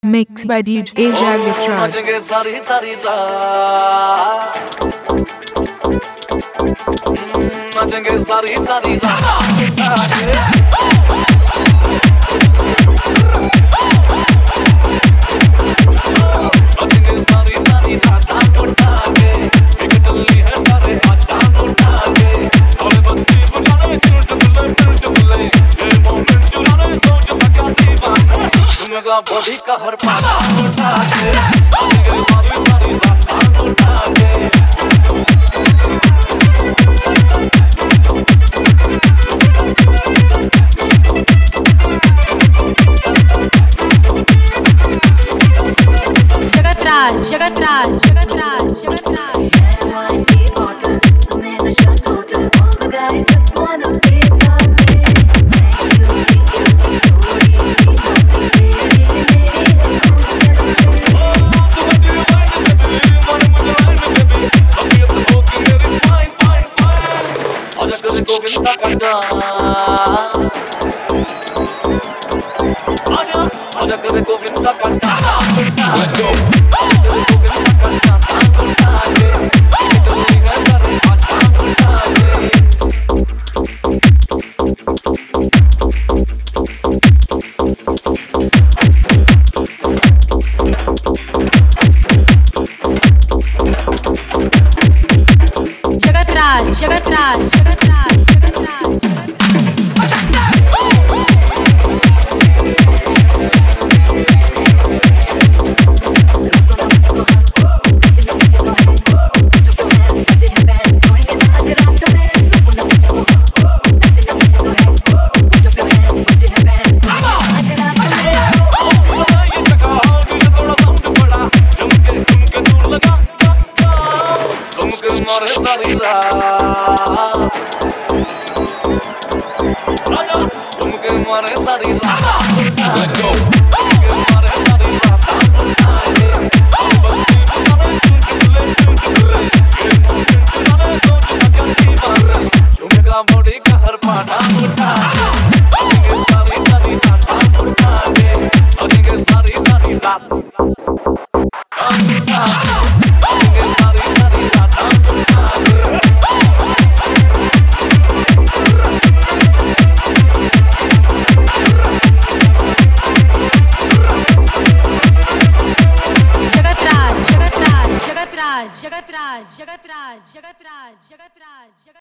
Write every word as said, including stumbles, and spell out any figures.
Mixed by D J Jagatron. सारी सारी रात नाचेंगे सारी सारी नाचेंगे सारी सारी रात उठा के एक टल्ली है सारे आज उठा के और बच्ची बुझाने चुटकुले चुटकुले ये मोमेंट चुराने सोच लगा दीवाना तुमका बॉडी का हर पाना उठा के नाचेंगे सारी सारी रात उठा के Jagatran, Jagatran, Jagatran, Jagatran. Govinda कंडा आजा आजा कर गोविंदा कंडा Let's go Jagatran, Jagatran, Jagatran, Jagatran, मारे सारी रात आजा तुमके मारे सारी रात Let's go मारे सारी रात उठा के बच्ची बुझाने चुटकुले चुटकुले ये मोमेंट चुराने सोच लगा दीवाना तुमका बॉडी का हर पाना उठा के नाचेंगे सारी सारी रात उठा के नाचेंगे सारी सारी रात उठा के नाचेंगे सारी सारी रात Jagatran, Jagatran, Jagatran, Jagatran, Jagatran, Jagatran, Jagatran.